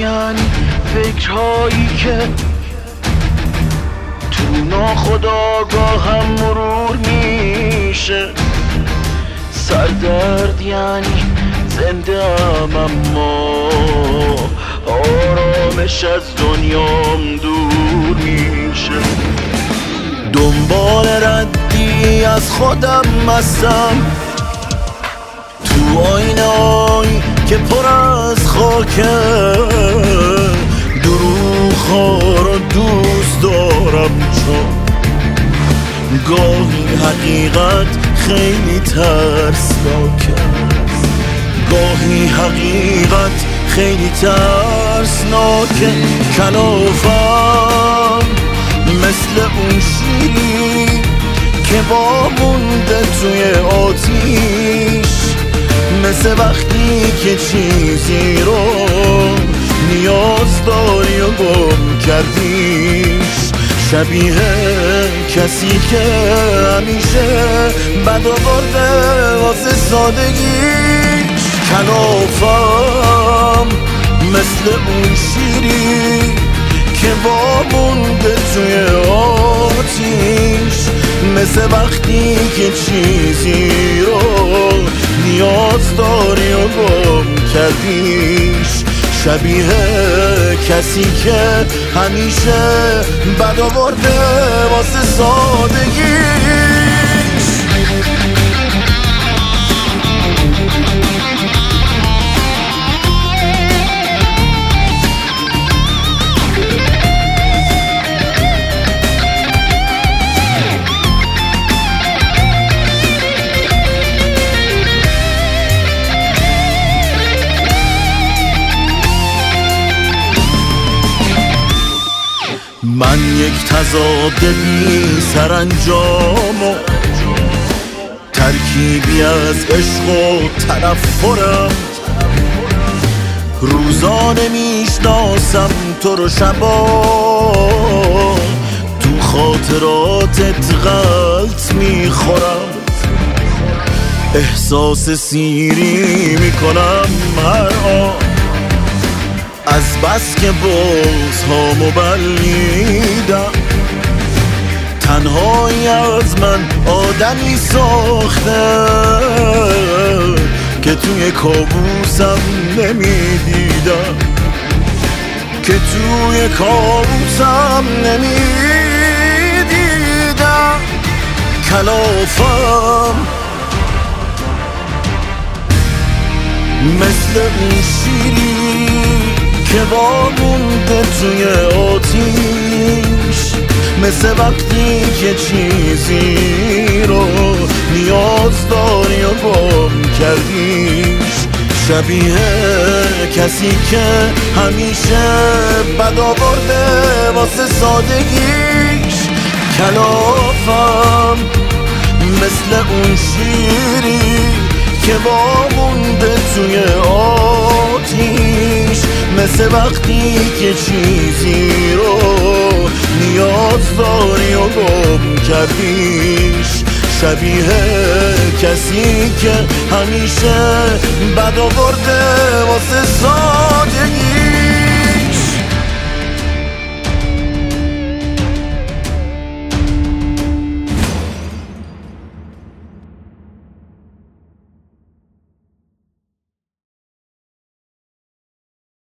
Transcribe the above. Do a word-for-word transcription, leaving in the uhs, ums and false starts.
یعنی فکرهایی که تو ناخودآگاهم مرور میشه. سردرد یعنی زنده ام اما آرامش از دنیام دور میشه. دنبال ردی از خودم هستم تو آینه هایی که پر از خاکه. دروغ‌ها رو دوست دارم چون گاهی حقیقت خیلی ترسناکه. گاهی حقیقت خیلی ترسناکه. کلافم مثل اون شیری که وامونده توی آتیش. مثل وقتی که چیزی رو نیاز داری و گم کردیش. شبیه کسی که همیشه بد آورده واسه سادگیش. کلافم مثل اون شیری که وامونده توی آتیش. مثل وقتی که چیزی رو نیاز داری و گم کردیش. شبیه کسی که همیشه بد آورده واسه سادگیش. من یک تضاد بی سرانجام و ترکیبی از عشق و تنفرم. روزانه میشناسم تو رو، شبا تو خاطراتت غلط میخورم. احساس سیری میکنم هر آن از بس که باز هامو بلمیدم. تنهایی از من آدمی ساخته که توی کابوسم نمیدیدم. که توی کابوسم نمیدیدم. کلافم مثل اون شیری که وامونده توی آتیش. مثل وقتی که چیزی رو نیاز داری و گم کردیش. شبیه کسی که همیشه بد آورده واسه سادگیش. کلافم مثل اون شیری که وامونده توی آتیش. مثل وقتی که چیزی رو نیاز داری و گم کردیش. شبیه کسی که همیشه بد آورده واسه سادگی.